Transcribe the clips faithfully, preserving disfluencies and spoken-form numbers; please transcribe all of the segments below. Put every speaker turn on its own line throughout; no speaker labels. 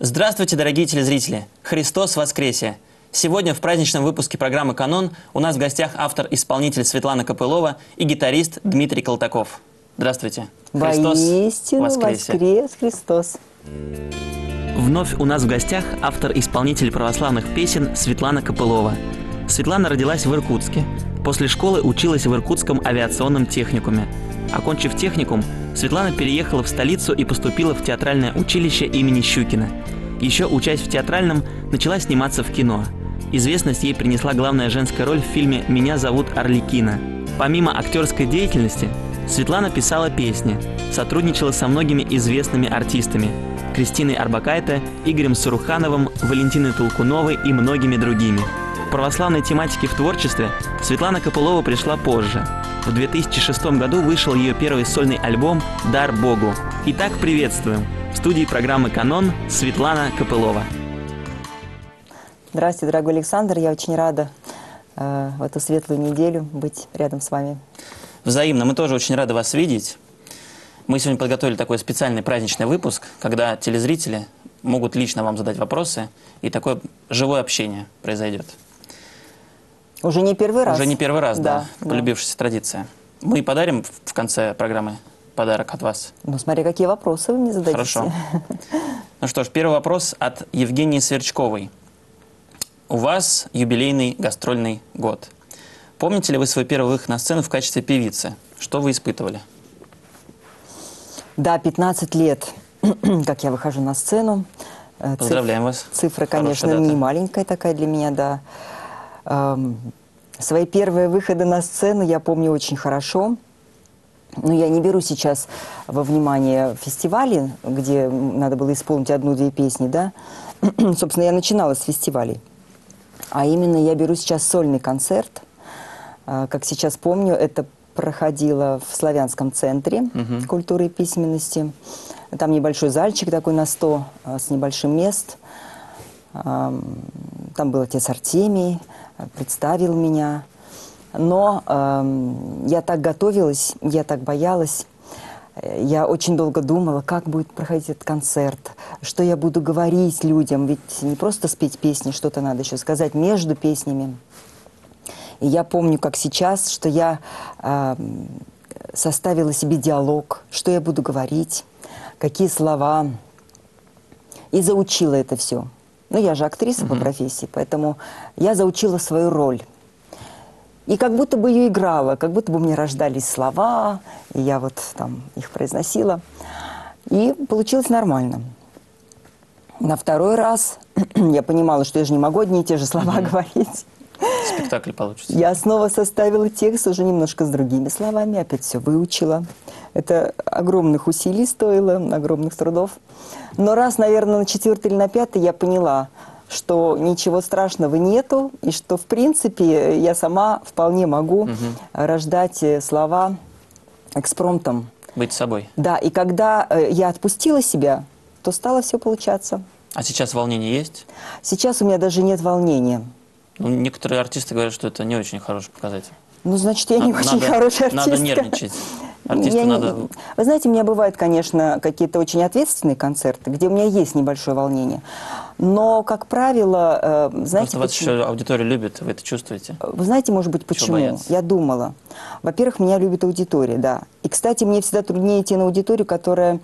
Здравствуйте, дорогие телезрители! Христос воскресе! Сегодня в праздничном выпуске программы «Канон» у нас в гостях автор-исполнитель Светлана Копылова и гитарист Дмитрий Колтаков. Здравствуйте! Христос
Воистину
воскресе!
воскрес Христос!
Вновь у нас в гостях автор-исполнитель православных песен Светлана Копылова. Светлана родилась в Иркутске. После школы училась в Иркутском авиационном техникуме. Окончив техникум, Светлана переехала в столицу и поступила в театральное училище имени Щукина. Еще учась в театральном, начала сниматься в кино. Известность ей принесла главная женская роль в фильме «Меня зовут Арлекино». Помимо актерской деятельности, Светлана писала песни, сотрудничала со многими известными артистами – Кристиной Орбакайте, Игорем Сарухановым, Валентиной Толкуновой и многими другими. К православной тематике в творчестве Светлана Копылова пришла позже. В две тысячи шестом году вышел ее первый сольный альбом «Дар Богу». Итак, приветствуем! В студии программы «Канон» Светлана Копылова.
Здравствуйте, дорогой Александр. Я очень рада э, в эту светлую неделю быть рядом с вами.
Взаимно. Мы тоже очень рады вас видеть. Мы сегодня подготовили такой специальный праздничный выпуск, когда телезрители могут лично вам задать вопросы, и такое живое общение произойдет.
Уже не первый раз?
Уже не первый раз, да,
да,
полюбившаяся традиция. Мы подарим в конце программы подарок от вас.
Ну, смотри, какие вопросы вы мне зададите.
Хорошо. Ну что ж, первый вопрос от Евгении Сверчковой. У вас юбилейный гастрольный год. Помните ли вы свой первый выход на сцену в качестве певицы? Что вы испытывали?
Да, пятнадцать лет, как я выхожу на сцену.
Поздравляем
Циф...
вас.
Цифра, конечно, не маленькая такая для меня, да. Эм, свои первые выходы на сцену я помню очень хорошо. Но я не беру сейчас во внимание фестивали, где надо было исполнить одну-две песни, да. Собственно, я начинала с фестивалей. А именно я беру сейчас сольный концерт. Как сейчас помню, это проходило в Славянском центре uh-huh. культуры и письменности. Там небольшой зальчик такой на сто с небольшим мест. Там был отец Артемий, представил меня. Но э, я так готовилась, я так боялась. Я очень долго думала, как будет проходить этот концерт, что я буду говорить людям. Ведь не просто спеть песни, что-то надо еще сказать между песнями. И я помню, как сейчас, что я э, составила себе диалог, что я буду говорить, какие слова. И заучила это все. Ну, я же актриса mm-hmm. по профессии, поэтому я заучила свою роль. И как будто бы ее играла, как будто бы мне рождались слова, и я вот там их произносила. И получилось нормально. На второй раз я понимала, что я же не могу одни и те же слова mm-hmm. говорить.
Спектакль получится.
Я снова составила текст уже немножко с другими словами, опять все выучила. Это огромных усилий стоило, огромных трудов. Но раз, наверное, на четвертый или на пятый я поняла, что ничего страшного нету, и что, в принципе, я сама вполне могу угу. рождать слова экспромтом.
Быть собой.
Да, и когда я отпустила себя, то стало все получаться.
А сейчас волнение есть?
Сейчас у меня даже нет волнения.
Ну, некоторые артисты говорят, что это не очень хороший показатель.
Ну, значит, я не
надо,
очень хорошая артистка.
Надо нервничать. Артисту
я
надо...
не... Вы знаете, у меня бывают, конечно, какие-то очень ответственные концерты, где у меня есть небольшое волнение. Но, как правило, э, знаете...
Просто вас еще аудитория любит, вы это чувствуете?
Вы знаете, может быть, почему? Я думала. Во-первых, меня любит аудитория, да. И, кстати, мне всегда труднее идти на аудиторию, которая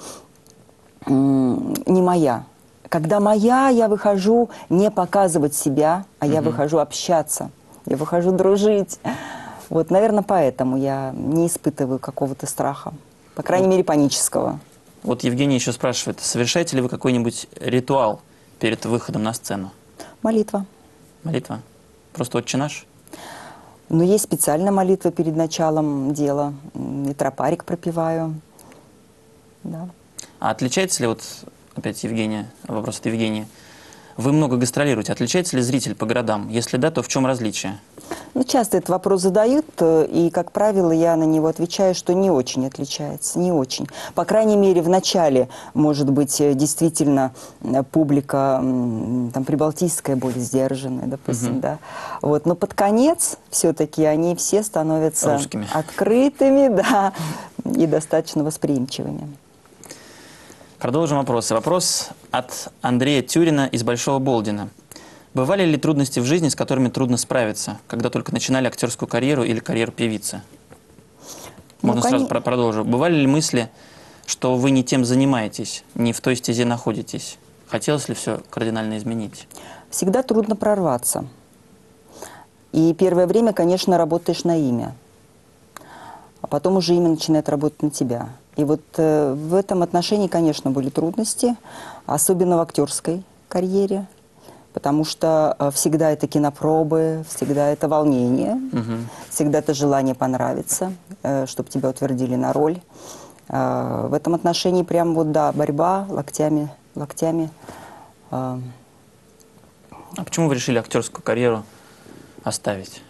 не моя. Когда моя, я выхожу не показывать себя, а я угу. выхожу общаться. Я выхожу дружить. Вот, наверное, поэтому я не испытываю какого-то страха. По крайней вот. мере, панического. Вот
Евгений еще спрашивает, совершаете ли вы какой-нибудь ритуал перед выходом на сцену?
Молитва.
Молитва? Просто «Отче наш»?
Ну, есть специальная молитва перед началом дела. И тропарик пропеваю. Да.
А отличается ли, вот опять Евгения, вопрос от Евгении, вы много гастролируете, отличается ли зритель по городам? Если да, то в чем различие?
Ну, часто этот вопрос задают, и, как правило, я на него отвечаю, что не очень отличается, не очень. По крайней мере, в начале, может быть, действительно публика там прибалтийская более сдержанная, допустим, uh-huh. да. Вот, но под конец все-таки они все становятся
русскими.
Открытыми, да, и достаточно восприимчивыми.
Продолжим вопросы. Вопрос от Андрея Тюрина из Большого Болдина. Бывали ли трудности в жизни, с которыми трудно справиться, когда только начинали актерскую карьеру или карьеру певицы? Можно ну, сразу про продолжу. Бывали ли мысли, что вы не тем занимаетесь, не в той стезе находитесь? Хотелось ли все кардинально изменить?
Всегда трудно прорваться. И первое время, конечно, работаешь на имя. А потом уже имя начинает работать на тебя. И вот э, в этом отношении, конечно, были трудности, особенно в актерской карьере. Потому что э, всегда это кинопробы, всегда это волнение, угу. всегда это желание понравиться, э, чтобы тебя утвердили на роль. Э, в этом отношении прям вот, да, борьба локтями, локтями. Э.
А почему вы решили актерскую карьеру оставить?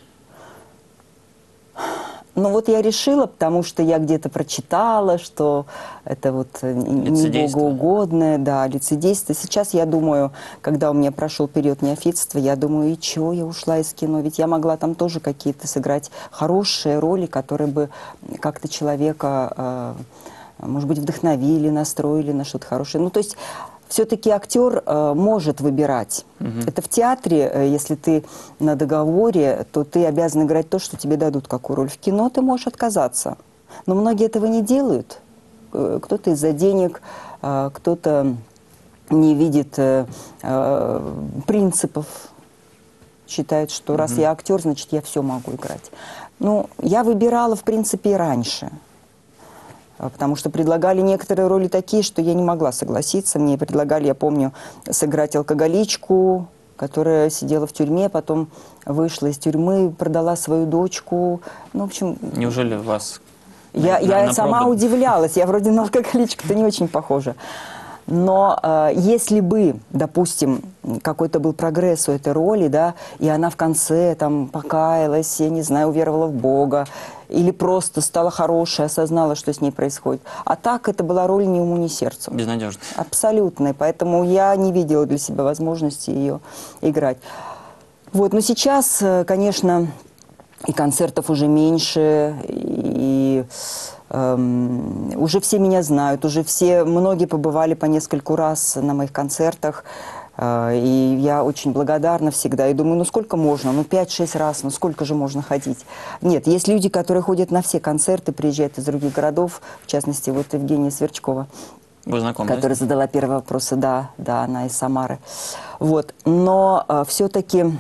Ну вот я решила, потому что я где-то прочитала, что это вот не богоугодное, да, лицедейство. Сейчас я думаю, когда у меня прошел период неофитства, я думаю, и чего я ушла из кино? Ведь я могла там тоже какие-то сыграть хорошие роли, которые бы как-то человека, может быть, вдохновили, настроили на что-то хорошее. Ну то есть все-таки актер э, может выбирать. Угу. Это в театре, э, если ты на договоре, то ты обязан играть то, что тебе дадут, какую роль. В кино ты можешь отказаться. Но многие этого не делают. Э, кто-то из-за денег, э, кто-то не видит э, э, принципов. Считает, что угу. раз я актер, значит, я все могу играть. Ну, я выбирала, в принципе, и раньше. Потому что предлагали некоторые роли такие, что я не могла согласиться. Мне предлагали, я помню, сыграть алкоголичку, которая сидела в тюрьме, потом вышла из тюрьмы, продала свою дочку. Ну, в общем...
Неужели вас...
Я,
на,
я
на
сама
пробу...
удивлялась. Я вроде на алкоголичку-то не очень похожа. Но э, если бы, допустим, какой-то был прогресс у этой роли, да, и она в конце там покаялась, я не знаю, уверовала в Бога, или просто стала хорошей, осознала, что с ней происходит. А так это была роль ни уму, ни сердцу.
Безнадежная.
Абсолютно. Поэтому я не видела для себя возможности ее играть. Вот. Но сейчас, конечно, и концертов уже меньше, и... Um, уже все меня знают, уже все, многие побывали по нескольку раз на моих концертах, uh, и я очень благодарна всегда. И думаю, ну сколько можно, ну пять-шесть раз, ну сколько же можно ходить? Нет, есть люди, которые ходят на все концерты, приезжают из других городов, в частности, вот Евгения Сверчкова.
Вы знакомы,
которая
да?
задала первый вопрос, да, да, она из Самары. Вот, но uh, все-таки...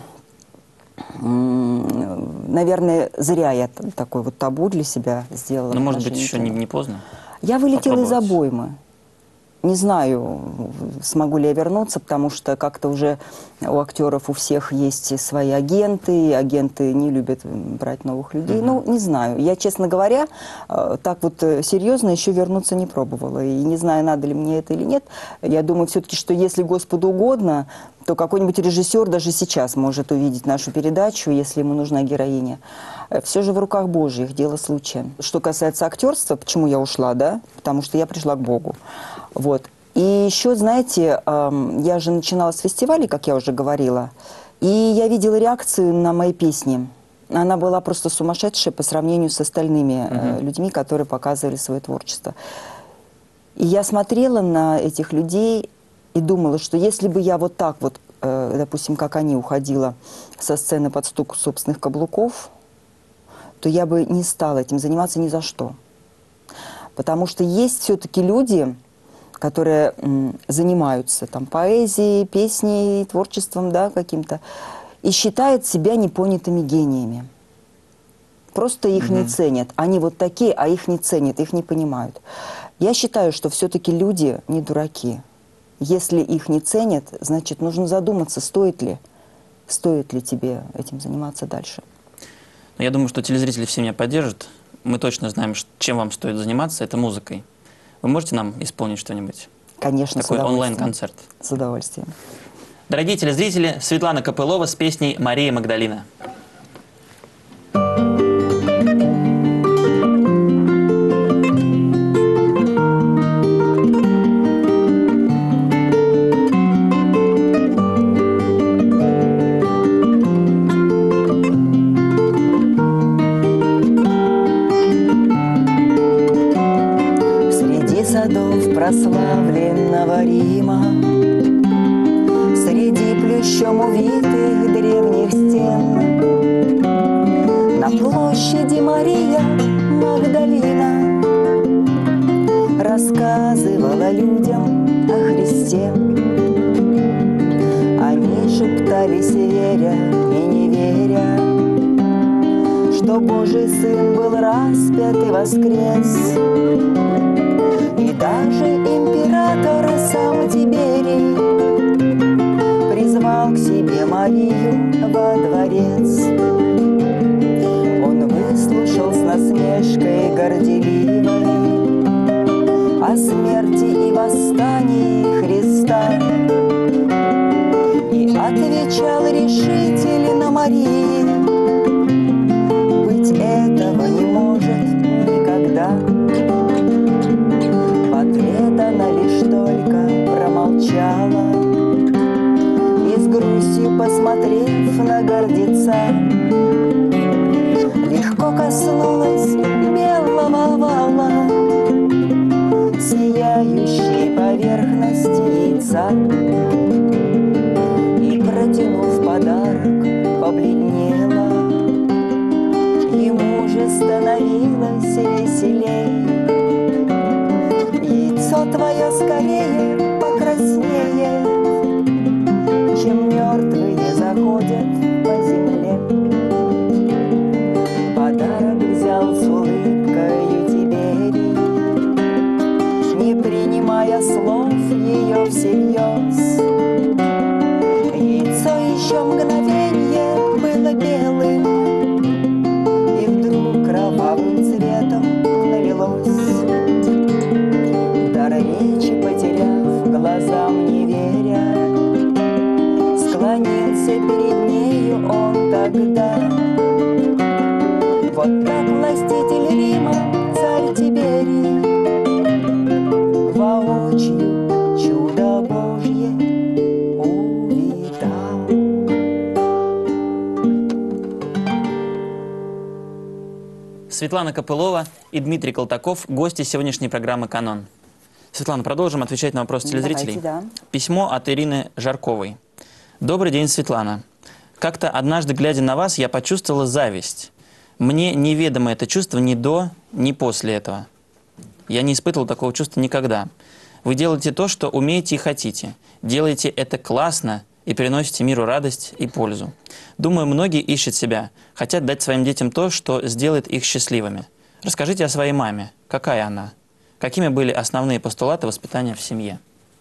Наверное, зря я такой вот табу для себя сделала.
Ну, может быть, еще не, не поздно?
Я вылетела из обоймы. Не знаю, смогу ли я вернуться, потому что как-то уже у актеров у всех есть свои агенты, и агенты не любят брать новых людей. Mm-hmm. Ну, не знаю. Я, честно говоря, так вот серьезно еще вернуться не пробовала. И не знаю, надо ли мне это или нет. Я думаю все-таки, что если Господу угодно, то какой-нибудь режиссер даже сейчас может увидеть нашу передачу, если ему нужна героиня. Все же в руках Божьих, дело случая. Что касается актерства, почему я ушла, да? Потому что я пришла к Богу. Вот. И еще, знаете, я же начинала с фестивалей, как я уже говорила, и я видела реакцию на мои песни. Она была просто сумасшедшая по сравнению с остальными uh-huh. людьми, которые показывали свое творчество. И я смотрела на этих людей и думала, что если бы я вот так вот, допустим, как они, уходила со сцены под стук собственных каблуков, то я бы не стала этим заниматься ни за что. Потому что есть все-таки люди, которые м, занимаются там поэзией, песней, творчеством, да, каким-то, и считают себя непонятыми гениями. Просто их mm-hmm. не ценят. Они вот такие, а их не ценят, их не понимают. Я считаю, что все-таки люди не дураки. Если их не ценят, значит, нужно задуматься, стоит ли, стоит ли тебе этим заниматься дальше.
Я думаю, что телезрители все меня поддержат. Мы точно знаем, чем вам стоит заниматься, это музыкой. Вы можете нам исполнить что-нибудь?
Конечно,
такой онлайн-концерт.
С удовольствием.
Дорогие телезрители, Светлана Копылова с песней «Мария Магдалина».
садов прославленного Рима, среди плющом увитых древних стен, на площади Мария Магдалина рассказывала людям о Христе. Они шептались, веря и не веря, что Божий Сын был распят и воскрес. И даже император сам Тиберий призвал к себе Марию во дворец. Он выслушал с насмешкой горделивой о смерти и восстании Христа и отвечал решительно Марии: быть этого не может никогда. В ответ она лишь только промолчала и с грустью, посмотрев на гордеца, легко коснулась белого вала сияющей поверхности яйца и, протянув подарок, побледнела. Ему же становилось веселей. Яйцо твое скорее покраснеет, чем мертвые заходят по земле. Подарок взял с улыбкою Тиберий, не принимая слов ее всерьез. Яйцо еще мгновенье было белым, и вдруг кровавым цветом налилось. Дар речи потеряв, глазам не веря, склонился перед нею он тогда. Вот так властитель Рима, царь Тиберий, воочию чудо Божье увидал.
Светлана Копылова и Дмитрий Колтаков – гости сегодняшней программы «Канон». Светлана, продолжим отвечать на вопросы телезрителей.
Давайте, да.
Письмо от Ирины Жарковой. Добрый день, Светлана. Как-то однажды, глядя на вас, я почувствовала зависть. Мне неведомо это чувство ни до, ни после этого. Я не испытывал такого чувства никогда. Вы делаете то, что умеете и хотите. Делаете это классно и приносите миру радость и пользу. Думаю, многие ищут себя, хотят дать своим детям то, что сделает их счастливыми. Расскажите о своей маме. Какая она? Какими были основные постулаты воспитания в семье?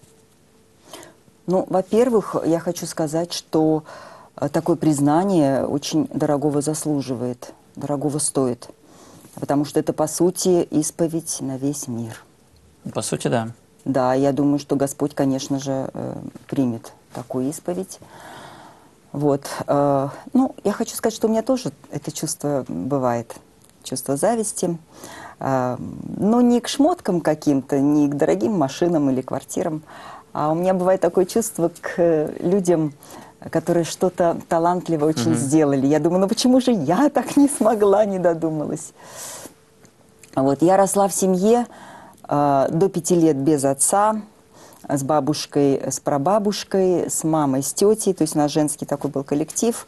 Ну, во-первых, я хочу сказать, что такое признание очень дорогого заслуживает, дорогого стоит. Потому что это, по сути, исповедь на весь мир.
По сути, да.
Да, я думаю, что Господь, конечно же, примет такую исповедь. Вот. Ну, я хочу сказать, что у меня тоже это чувство бывает, чувство зависти. Но не к шмоткам каким-то, не к дорогим машинам или квартирам, а у меня бывает такое чувство к людям, которые что-то талантливо очень mm-hmm. сделали. Я думаю, ну почему же я так не смогла, не додумалась? Вот. Я росла в семье э, до пяти лет без отца, с бабушкой, с прабабушкой, с мамой, с тетей. То есть у нас женский такой был коллектив.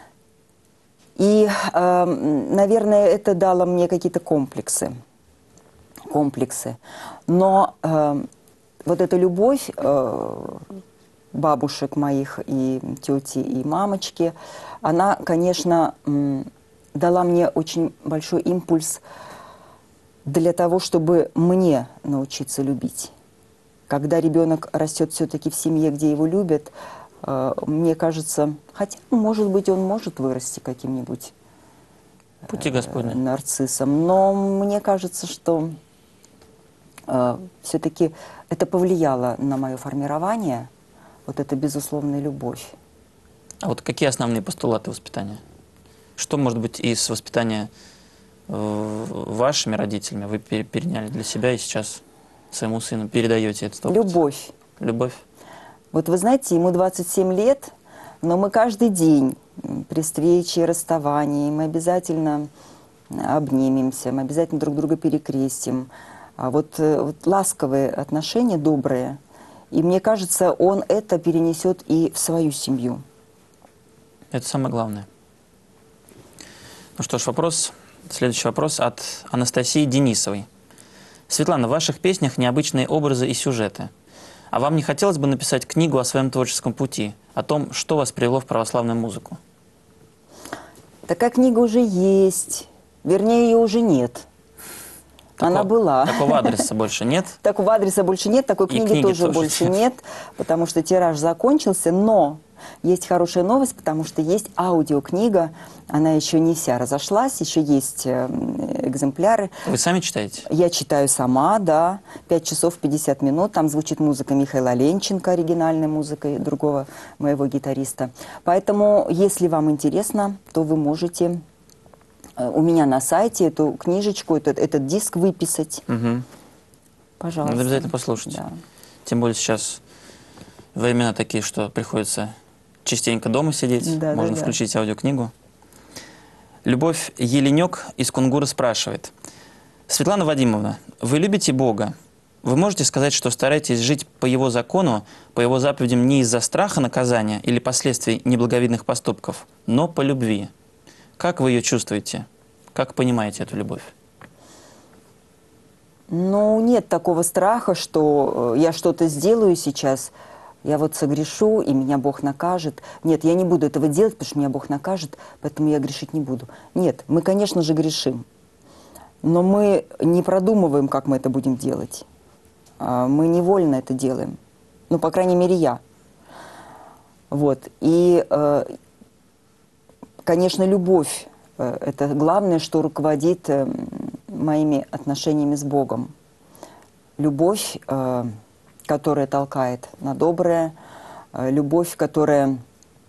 И, э, наверное, это дало мне какие-то комплексы. комплексы. Но э, вот эта любовь э, бабушек моих и тети, и мамочки, она, конечно, э, дала мне очень большой импульс для того, чтобы мне научиться любить. Когда ребенок растет все-таки в семье, где его любят, э, мне кажется, хотя, может быть, он может вырасти каким-нибудь
Пути Господни.
э, нарциссом, но мне кажется, что э, все-таки это повлияло на мое формирование, вот эта безусловная любовь.
А вот какие основные постулаты воспитания? Что, может быть, из воспитания э, вашими родителями вы переняли для себя и сейчас своему сыну передаете этот опыт?
Любовь.
Любовь.
Вот вы знаете, ему двадцать семь лет, но мы каждый день при встрече и расставании, мы обязательно обнимемся, мы обязательно друг друга перекрестим. А вот, э, вот ласковые отношения, добрые. И мне кажется, он это перенесет и в свою семью.
Это самое главное. Ну что ж, вопрос, следующий вопрос от Анастасии Денисовой. Светлана, в ваших песнях необычные образы и сюжеты. А вам не хотелось бы написать книгу о своем творческом пути, о том, что вас привело в православную музыку?
Такая книга уже есть. Вернее, ее уже нет.
Такого,
Она была.
Такого адреса больше нет?
Такого адреса больше нет, такой книги,
книги
тоже,
тоже
больше
нет.
нет, потому что тираж закончился, но есть хорошая новость, потому что есть аудиокнига, она еще не вся разошлась, еще есть э, экземпляры.
Вы сами читаете?
Я читаю сама, да, пять часов пятьдесят минут, там звучит музыка Михаила Ленченко, оригинальной музыкой другого моего гитариста. Поэтому, если вам интересно, то вы можете у меня на сайте эту книжечку, этот, этот диск выписать.
Угу.
Пожалуйста.
Надо обязательно послушать.
Да.
Тем более сейчас времена такие, что приходится частенько дома сидеть.
Да,
Можно
да,
включить да. аудиокнигу. Любовь Еленек из Кунгура спрашивает. Светлана Вадимовна, вы любите Бога? Вы можете сказать, что стараетесь жить по Его закону, по Его заповедям не из-за страха наказания или последствий неблаговидных поступков, но по любви. Как вы ее чувствуете? Как понимаете эту любовь?
Ну, нет такого страха, что я что-то сделаю сейчас, я вот согрешу, и меня Бог накажет. Нет, я не буду этого делать, потому что меня Бог накажет, поэтому я грешить не буду. Нет, мы, конечно же, грешим, но мы не продумываем, как мы это будем делать. Мы невольно это делаем. Ну, по крайней мере, я. Вот. И, конечно, любовь – это главное, что руководит моими отношениями с Богом. Любовь, которая толкает на доброе, любовь, которая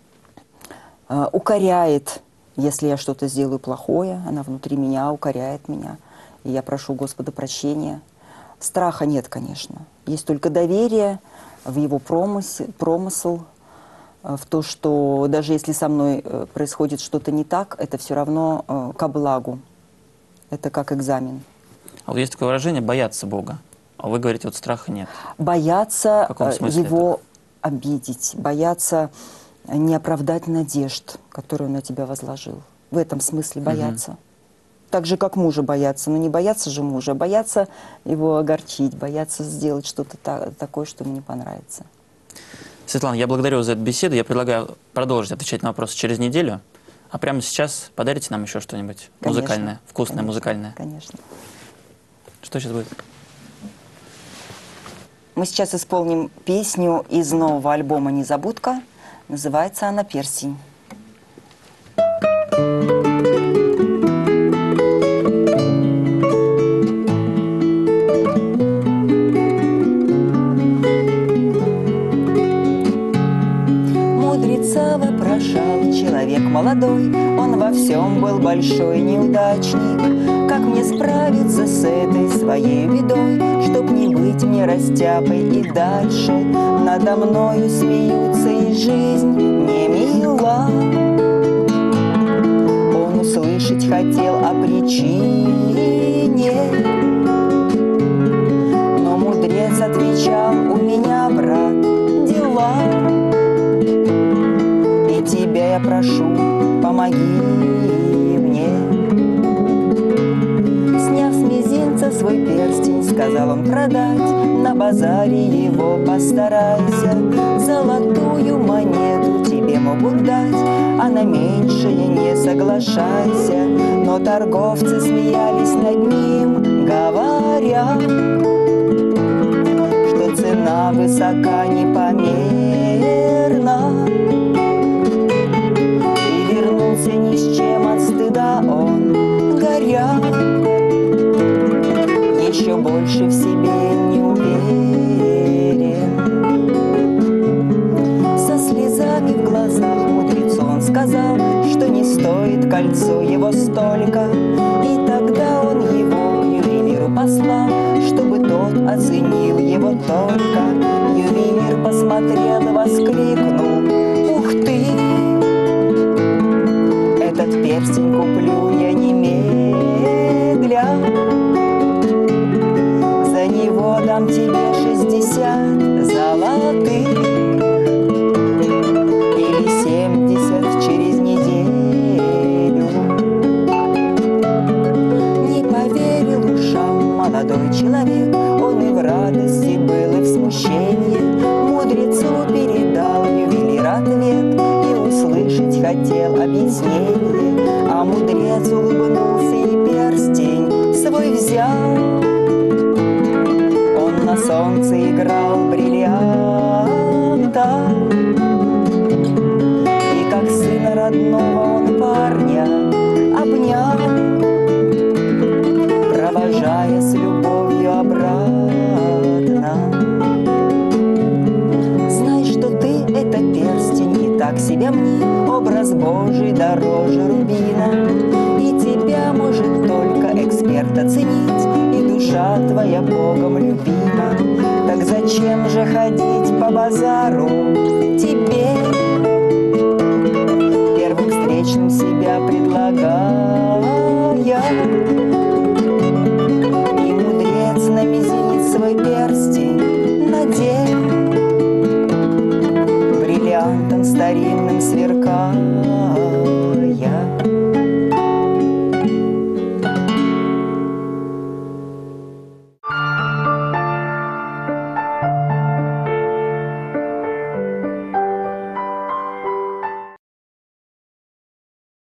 укоряет, если я что-то сделаю плохое, она внутри меня укоряет меня, и я прошу Господа прощения. Страха нет, конечно. Есть только доверие в Его промысел, промысл, в то, что даже если со мной происходит что-то не так, это все равно ко благу. Это как экзамен.
А вот есть такое выражение «бояться Бога». А вы говорите, вот страха нет.
Бояться Его
это?
обидеть, бояться не оправдать надежд, которые Он на тебя возложил. В этом смысле бояться. Угу. Так же, как мужа бояться. Но не бояться же мужа, а бояться его огорчить, бояться сделать что-то та такое, что ему не понравится.
Светлана, я благодарю вас за эту беседу. Я предлагаю продолжить отвечать на вопросы через неделю. А прямо сейчас подарите нам еще что-нибудь музыкальное, вкусное,
конечно,
музыкальное.
Конечно.
Что сейчас будет?
Мы сейчас исполним песню из нового альбома «Незабудка». Называется она «Персень». Мудреца вопрошал человек молодой, он во всем был большой неудачник. Как мне справиться с этой своей бедой, чтоб не быть мне растяпой и дальше надо мною смеются, и жизнь не мила. Он услышать хотел о причине, но мудрец отвечал: у меня, брат, дела, и тебя я прошу, помоги мне. Сняв с мизинца свой перстень, сказал он продать, на базаре его постарайся. Золотую монету тебе могут дать, а на меньшее не соглашайся. Но торговцы смеялись над ним, говоря, что цена высока непомерна. И вернулся ни с чем от стыда он, горя, еще больше в себе не уверен. Со слезами в глазах мудрецу он сказал, что не стоит кольцо его столько. И тогда он его к ювелиру послал, чтобы тот оценил его только. Ювелир посмотрел и воскликнул: ух ты! Этот перстень куплю я немедля. дам тебе шестьдесят золотых или семьдесят через неделю. Не поверил ушам молодой человек, он и в радости был, и в смущении. Мудрецу передал ювелир ответ и услышать хотел объяснение. А мудрец улыбнулся и перстень свой взял. Он на солнце играл бриллианта, и как сына родного он парня обнял, провожая с любовью обратно. Знай, что ты — это перстень, и так себя мне образ Божий дороже рубина. И тебя может только эксперт оценить, и душа твоя Богом любима. Так зачем же ходить по базару тебе, первым встречным себя предлагая?